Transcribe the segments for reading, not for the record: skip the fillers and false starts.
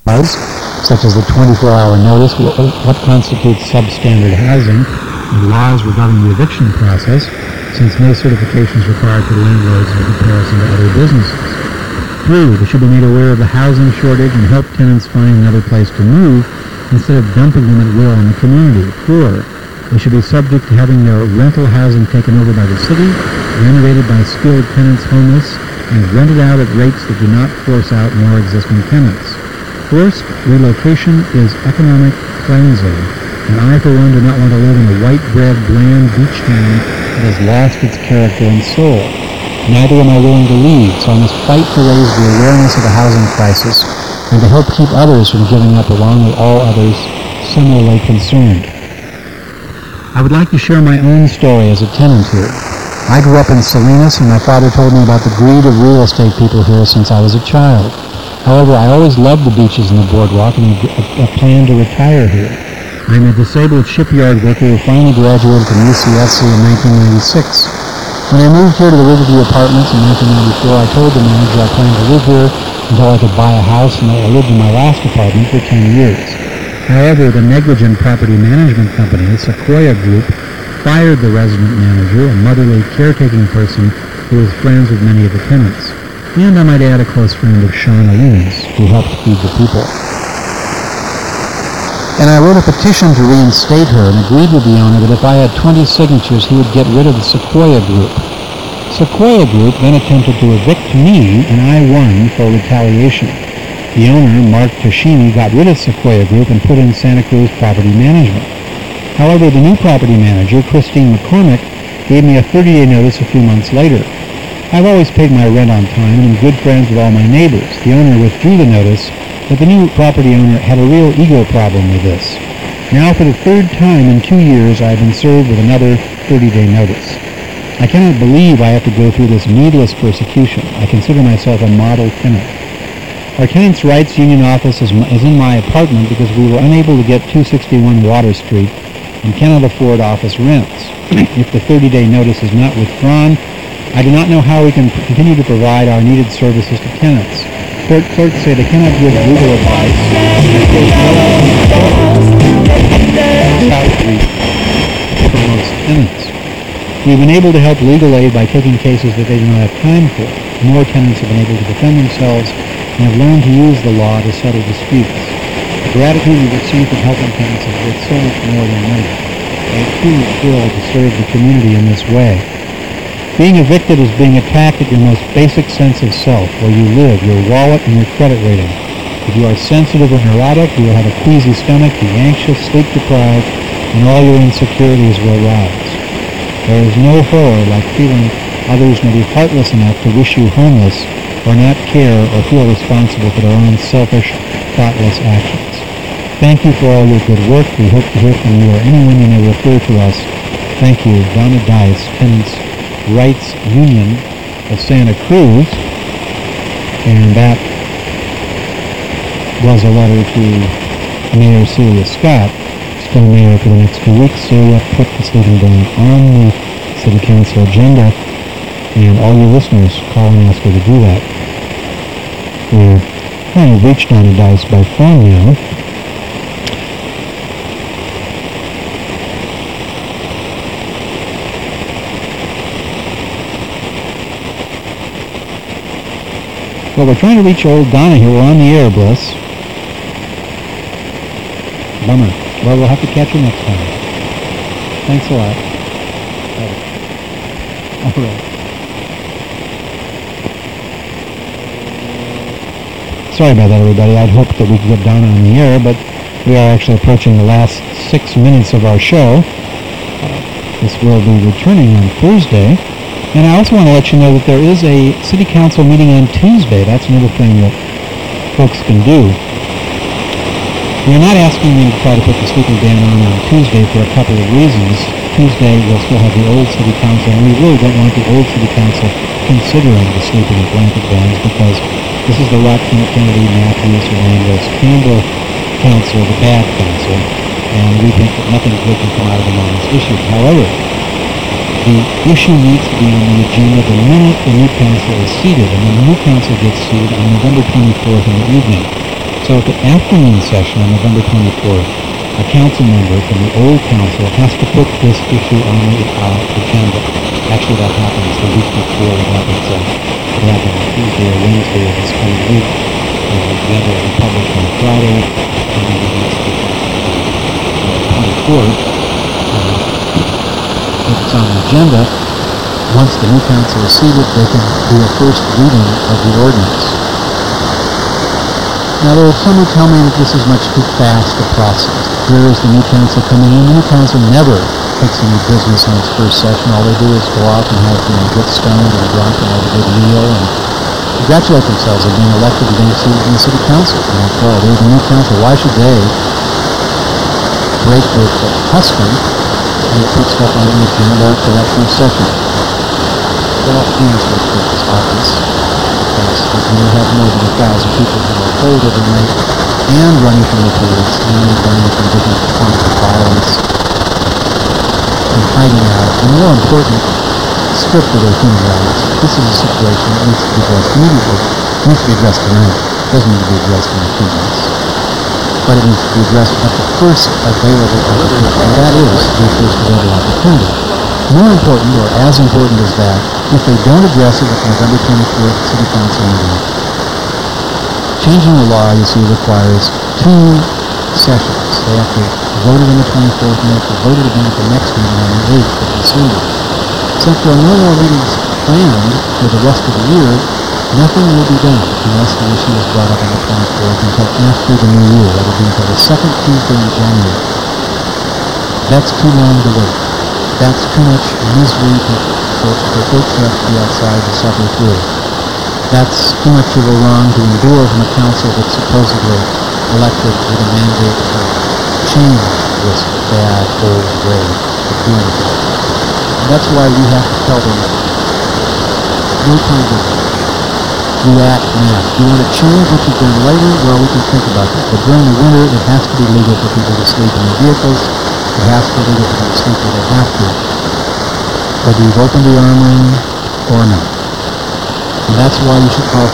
laws, such as the 24-hour notice, what constitutes substandard housing, and laws regarding the eviction process, since no certification is required for landlords in comparison to other businesses. 3. They should be made aware of the housing shortage and help tenants find another place to move instead of dumping them at will in the community. 4. They should be subject to having their rental housing taken over by the city, renovated by skilled tenants homeless, and rented out at rates that do not force out more existing tenants. First, relocation is economic cleansing, and I, for one, do not want to live in a white-bread, bland beach town that has lost its character and soul. Neither am I willing to leave, so I must fight to raise the awareness of the housing crisis and to help keep others from giving up along with all others similarly concerned. I would like to share my own story as a tenant here. I grew up in Salinas, and my father told me about the greed of real estate people here since I was a child. However, I always loved the beaches and the boardwalk and I plan to retire here. I'm a disabled shipyard worker who finally graduated from UCSC in 1996. When I moved here to the Riverview Apartments in 1994, I told the manager I planned to live here until I could buy a house, and I lived in my last apartment for 10 years. However, the negligent property management company, Sequoia Group, fired the resident manager, a motherly caretaking person who was friends with many of the tenants. And I might add, a close friend of Sean Aline's, who helped feed the people. And I wrote a petition to reinstate her and agreed with the owner that if I had 20 signatures, he would get rid of the Sequoia Group. Sequoia Group then attempted to evict me, and I won for retaliation. The owner, Mark Toshimi, got rid of Sequoia Group and put in Santa Cruz Property Management. However, the new property manager, Christine McCormick, gave me a 30-day notice a few months later. I've always paid my rent on time and am good friends with all my neighbors. The owner withdrew the notice, but the new property owner had a real ego problem with this. Now, for the third time in 2 years, I have been served with another 30-day notice. I cannot believe I have to go through this needless persecution. I consider myself a model tenant. Our Tenants' Rights Union office is in my apartment because we were unable to get 261 Water Street and cannot afford office rents. If the 30-day notice is not withdrawn, I do not know how we can continue to provide our needed services to tenants. Clerks say they cannot give legal advice. For most tenants. We've been able to help legal aid by taking cases that they do not have time for. More tenants have been able to defend themselves and have learned to use the law to settle disputes. The gratitude we receive from helping tenants is worth so much more than money. I am truly thrilled to serve the community in this way. Being evicted is being attacked at your most basic sense of self, where you live, your wallet, and your credit rating. If you are sensitive or neurotic, you will have a queasy stomach, be anxious, sleep-deprived, and all your insecurities will rise. There is no horror like feeling others may be heartless enough to wish you homeless or not care or feel responsible for their own selfish, thoughtless actions. Thank you for all your good work. We hope to hear from you or anyone you may refer to us. Thank you, Donna Dice, Tenants' Rights Union of Santa Cruz. And that was a letter to Mayor Celia Scott, still mayor for the next 2 weeks. Celia put the sleeping ban on the City Council agenda, and all your listeners call and ask her to do that. We're trying to reach Donna Dice by phone now. Well, we're trying to reach old Donna here. We're on the air, Bliss. Bummer. Well, we'll have to catch her next time. Thanks a lot. All right. Sorry about that, everybody. I'd hoped that we could get Donna on the air, but we are actually approaching the last 6 minutes of our show. This will be returning on Thursday. And I also want to let you know that there is a City Council meeting on Tuesday. That's another thing that folks can do. We're not asking you to try to put the sleeping ban on Tuesday for a couple of reasons. Tuesday we'll still have the old City Council, and we really don't want the old City Council considering the sleeping blanket bans because this is the Rock Kennedy, Matthews, Hernandez, Campbell Council, the bad council, and we think that nothing good can come out of them on this issue. However, the issue needs to be on the agenda the minute the new council is seated, and then the new council gets seated on November 24th in the evening. So So at the afternoon session on November 24th, a council member from the old council has to put this issue on the agenda. Actually, that happens the week before. It happens on Tuesday or Wednesday of this coming week. The other of the public on Friday, and then the next week on the 24th. If it's on the agenda, once the new council is seated, they can do a first reading of the ordinance. Now, there are some who tell me that this is much too fast a process. Here is the new council coming in. The new council never takes any business on its first session. All they do is go out and have, get stoned and drunk and have a good meal and congratulate themselves on being elected and being seated in the city council. And after all, they're the new council. Why should they break with the custom and put stuff on the agenda for that first session? Well, the answer is obvious. Because when you have more than 1,000 people who are cold overnight and running from the police and running from different forms of violence and hiding out, and more important, stripped of their human rights, this is a situation that needs to be addressed immediately. It needs to be addressed tonight. It doesn't need to be addressed in a few months. But it needs to be addressed at the first available opportunity, and that is the first available opportunity. More important, or as important as that, if they don't address it at November 24th City Council meeting, changing the law, you see, requires 2 sessions. They have to vote it on the 24th and they have to vote it again at the next meeting on the 8th of December. Since there are no more meetings planned for the rest of the year, nothing will be done unless the issue is brought up on the 24th until after the new year. That will be until the second Tuesday in January. That's too long to wait. That's too much misery for folks who have to be outside to suffer through. That's too much of a wrong to endure from a council that's supposedly elected with a mandate to change this bad old way of doing it. And that's why we have to tell them, no time to react now. If you want to change what you've done later, well, we can think about that. But during the winter, it has to be legal for people to sleep in their vehicles. It has to be legal for them to sleep where they have to, whether you've opened the armory or not. And that's why you should call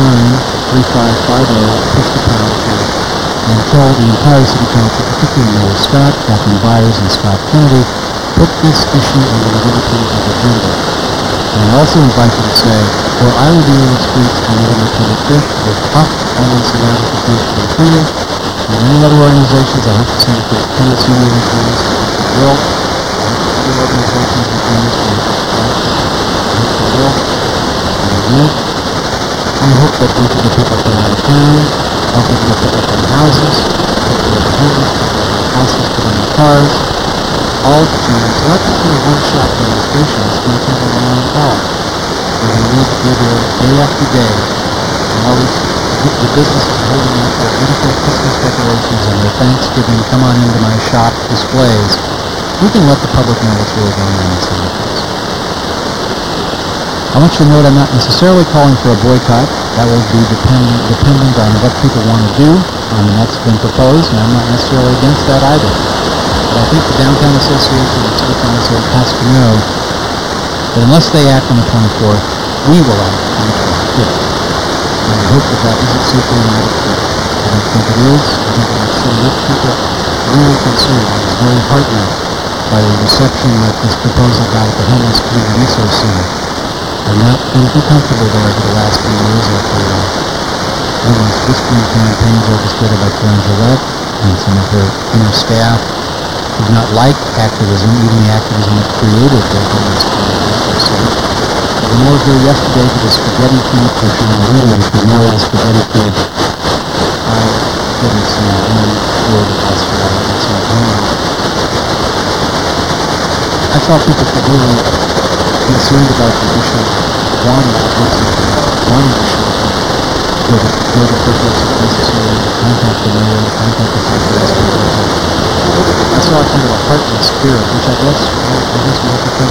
429-3550, push the pound key, and tell the entire city council, particularly Mayor Scott, Kathleen Byers, and Scott Kennedy, put this issue on the November 25th agenda. And I also invite you to say, or I will be in the streets on November 25th with Huff, Almonds, and Defense for the Freedom, and many other organizations. I hope to see the Tenants Union in Phoenix, the Will, other organizations in Phoenix, I hope they will, and they will. I hope that we can get people from out of town, help people get people from houses, people in homes, houses, put in their cars, all to change. So not just a one-shot demonstration, it's going to take a long haul. We're going to need to be there day after day, and all these the businesses holding up their beautiful Christmas decorations and their Thanksgiving come on into my shop displays. We can let the public know what's really going on in some place. I want you to know that I'm not necessarily calling for a boycott. That will be dependent on what people want to do. That's been proposed, and I'm not necessarily against that either. But I think the Downtown Association and City Council has to know that unless they act on the 24th, we will act on the 25th. And I hope that that isn't simply an attitude. I don't think it is. I think that it's some rich people really concerned. I was very heartened by the reception that this proposal got at the Homeless Community Resource Center. I've not been too comfortable there for the last few years after numerous whispering campaigns orchestrated by Karen Gillette and some of her inner staff who do not like activism, even the activism that created the Homeless Community Resource Center. The more here yesterday to the spaghetti feed pushing the window with the moral spaghetti feed. I didn't see one word of us for that. I didn't see one. I thought people could really be concerned about the issue of wanting to do something, wanting to show something. Go to purpose if necessary, contact the mayor, contact the city. I saw kind of a heartless spirit, which I guess we have to think.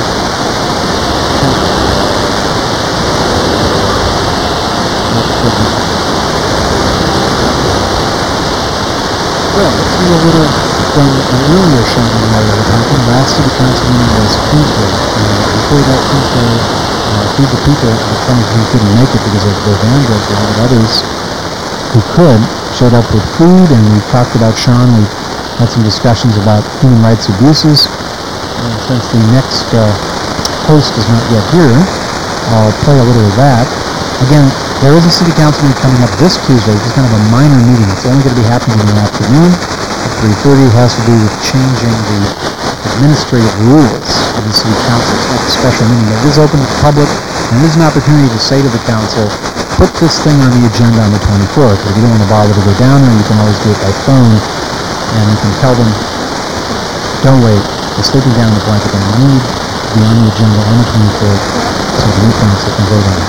Well, let's do a little from an earlier Shanghai Mayor that happened. Last city council meeting was Tuesday. Before that Tuesday, Feed the People, the friends who couldn't make it because of their van breakdown, but others who could showed up with food, and we talked about Sean. We had some discussions about human rights abuses. Since the next host is not yet here, I'll play a little of that. Again, there is a city council meeting coming up this Tuesday. It's kind of a minor meeting. It's only going to be happening in the afternoon at 3:30. It has to do with changing the administrative rules of the city council. It's not a special meeting. It is open to the public, and it is an opportunity to say to the council, put this thing on the agenda on the 24th. If you don't want to bother to go down there, you can always do it by phone, and you can tell them, don't wait, we're sleeping down in the blanket, and we need to be on the agenda on the 24th so the new council can vote on it.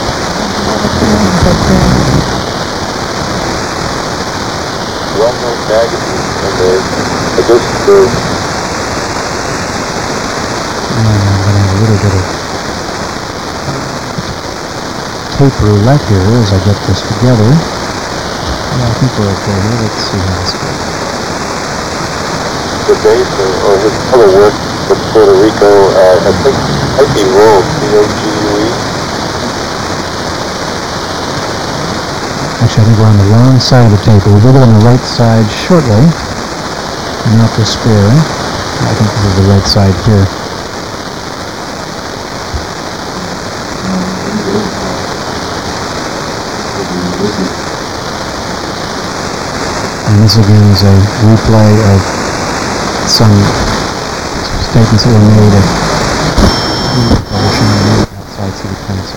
Well-known magazine, and I guess I'm going to have a little bit of tape roulette here as I get this together. Yeah, I think we're okay here. Let's see how this goes. the base or his other work from Puerto Rico, I think might be Rogue, C-O-G-U-E. Actually, I think we're on the wrong side of the tape. We'll do it on the right side shortly. Not despair. I think this is the right side here. And this again is a replay of some statements that were made at outside City Council.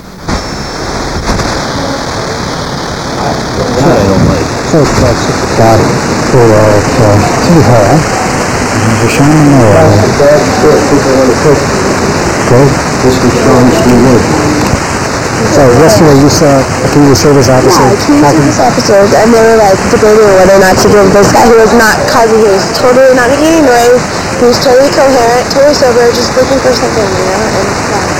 That I don't like. So it's about 6 o'clock for City Hall. And there's a Sean Monroe. Great. This was Sean's new work. So yesterday you saw a community service officer. Yeah, community service officers, and they were like debating whether or not to give this guy who was not causing, he was totally not making any noise, he was totally coherent, totally sober, just looking for something, you know, and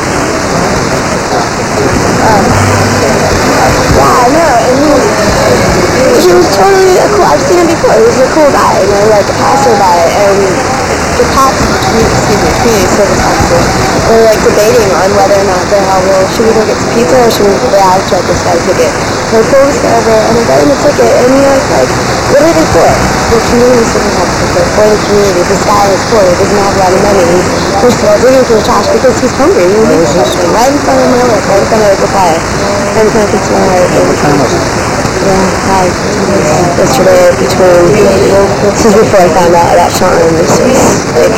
yeah, I know, and he was totally a cool, I've seen him before, he was a cool guy, you know, like a passerby, and the cops, community service officers, were like debating on whether or not they're how, well, should we go get some pizza or should we write this guy a ticket? They're pull this guy over and they got him a ticket, and he was like, what are they for? The community service officers, they're for the community. This guy is poor, he doesn't have a lot of money. He's first of all digging through the trash because he's hungry. He needs something right in front of my work, right in front of the fire. And it kind of gets my heart. Yeah, yesterday between, this is before I found out about Sean, this was like,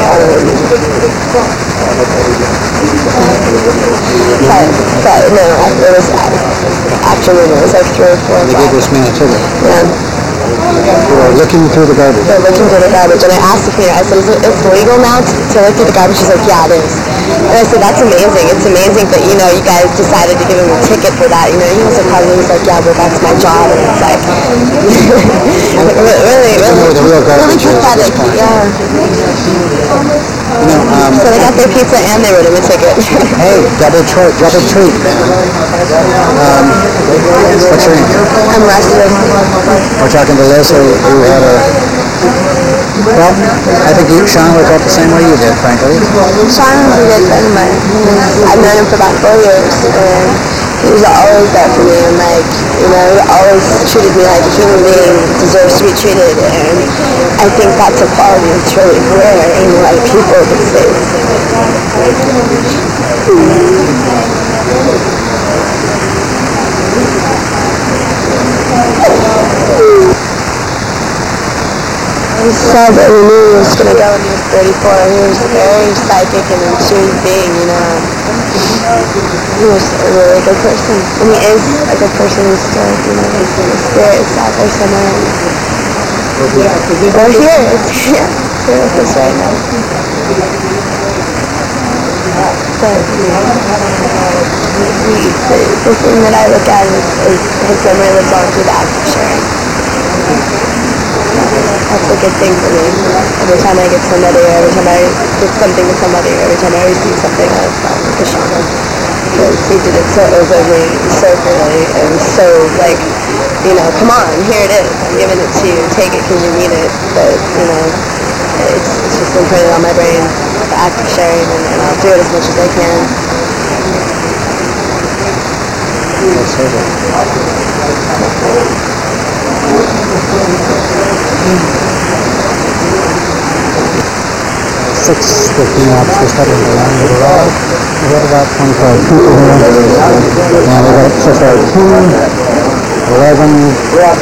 but no, it was afternoon, it was like 3 or 4 o'clock. They gave this man a ticket. Yeah. For looking through the garbage. They're looking through the garbage, and I asked the cleaner, I said, is it legal now to look through the garbage? She's like, yeah, it is. And I said, that's amazing. It's amazing that, you know, you guys decided to give him a ticket for that. You know, he also probably was like, yeah, well, that's my job. And it's like, really pathetic. Yeah. So they got their pizza and they wrote him a ticket. Hey, double treat, man. What's your name? I'm Rusty. We're talking to Liz, who had a... Well, I think Sean would have felt the same way you did, frankly. Sean was a good friend of mine. I've known him for about 4 years, and he was always there for me, and like, you know, he always treated me like a human being deserves to be treated, and I think that's a quality that's really rare in a lot of people these days. He said that we knew he was going to go when he was 34. He was very psychic and intuitive being, you know. He was a really good person. And he is a good person. He's still, you know, his spirit is out there somewhere. We're here. It's here. It's here with us right now. But the thing that I look at is his memory lives on through the act of sharing. That's a good thing for me. Every time I get somebody, or every time I give something to somebody, or every time I receive something, I start with a shaman. Because he did it so openly, so clearly, and so, like, you know, come on, here it is. I'm giving it to you. Take it because you mean it. But, you know, it's just imprinted on my brain, the act of sharing, and I'll do it as much as I can. Let's 6:15 officer studying the line of the road. We have about 25 people here. And we got so far 10, 11,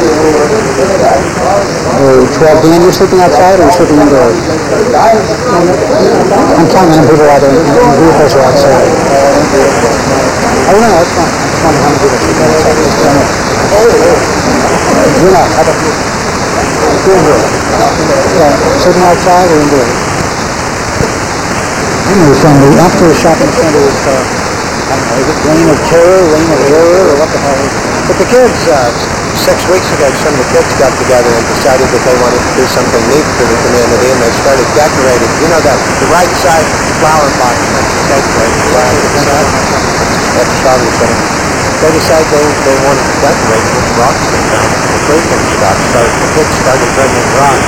12. Dan, you're sleeping outside or you're sleeping indoors? I'm counting on people out there and vehicles are outside. Oh, no, that's fine. I just wondering how many people are sleeping outside. You're not. How about you? You're indoors. Yeah, sleeping outside or indoors? Anyway, from the after shopping center is, I don't know, is it Reign of Terror, Reign of Horror, or what the hell is it? But the kids, 6 weeks ago, some of the kids got together and decided that they wanted to do something neat for the community, and they started decorating. You know, the right side flower box that's decorated, the right side, that's shopping center. They decided they wanted to decorate with rocks and the fruit and stuff. So the kids started bringing rocks.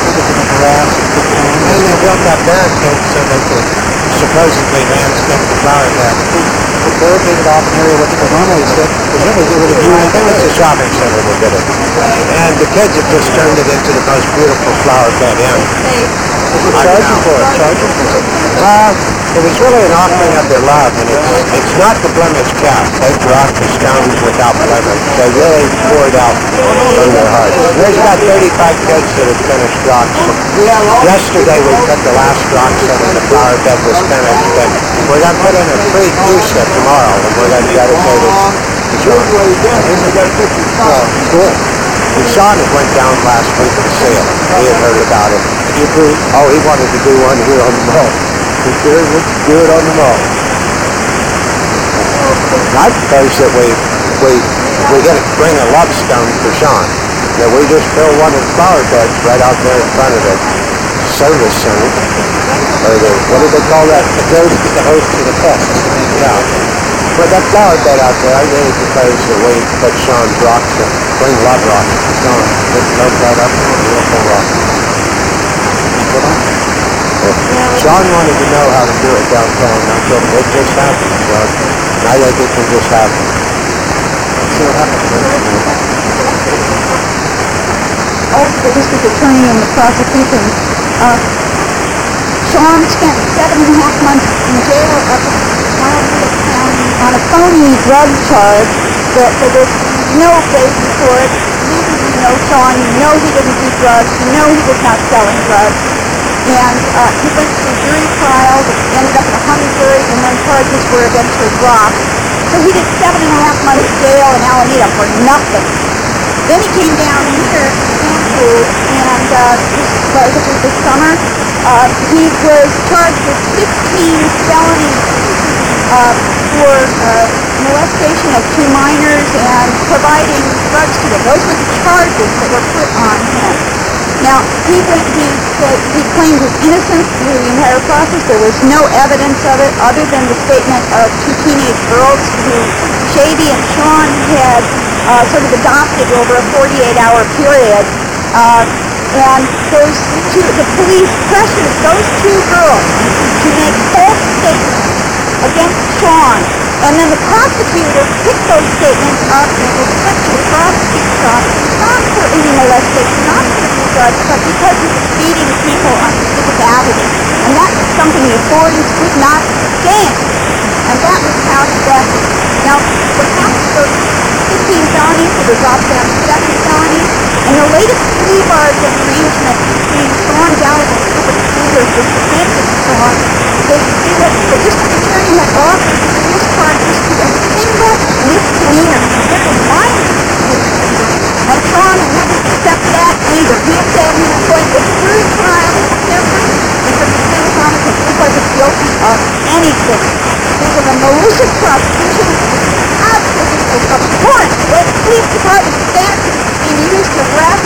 And they built that barricade so they could supposedly landscape the flower bed. The barricaded off an area which was normally set, presumably they would have I used. think it's a shopping center that did it. And the kids have just turned it into the most beautiful flower bed in. Charging for it, charging for it. It was really an offering of their love, and it's not the blemish cast. They brought the stones without blemish. They really poured out from their hearts. There's about 35 kids that have finished rocks. Yesterday we put the last rocks in and the flower bed was finished, and we're going to put in a free fuchsia tomorrow, and we're going to dedicate it to Sean. Cool. And Sean went down last week to see it. He had heard about it. Oh, he wanted to do one here on the mall. He sure would do it on the mall. I propose that we bring a love stone for Sean. That we just fill one of the flower beds right out there in front of the service center. Or what do they call that? The host to the fest. Yeah. With that flower bed out there, I really propose that we put Sean's rocks in. Bring love rocks to Sean. Put love right up in the beautiful rocks. Sean wanted to know how to do it downtown. I told him it just happened, Sean. And I think it can just happen. Let's see what happens. The district attorney and the prosecution. Sean spent 7.5 months in jail up in Wildwood County on a phony drug charge that there was no basis for it. Neither do you know Sean. You know he didn't do drugs. You know he was not selling drugs. And he went to a jury trial that ended up in a hung jury, and then charges were eventually dropped. So he did 7.5 months jail in Alameda for nothing. Then he came down here to Stanford, and this summer, he was charged with 15 felonies for molestation of 2 minors and providing drugs to them. Those were the charges that were put on him. Now, he claimed his innocence through the entire process. There was no evidence of it other than the statement of 2 teenage girls who Shady and Sean had sort of adopted over a 48-hour period. And the police pressured those 2 girls to make false statements against Sean. And then the prosecutor picked those statements up and was sent to the prosecutor's office, not for any molestation, not for any drugs, but because he was feeding people on Pacific Avenue. And that was something the authorities would not stand. And that was how he got it. Now, what happened was 15 felonies were dropped down to 7 felonies, and the latest plea bargain arrangement between Sean Gallagher and Herbert Sanders was presented to Sean. The district attorney had offered to discharge this to a single misdemeanor considered minor. And Sean wouldn't accept that either. He said he was going to jury trial different because Lieutenant Thomas he wasn't guilty of anything. This was a malicious prosecution. Absolutely abhorrent. The police department stands being used to harass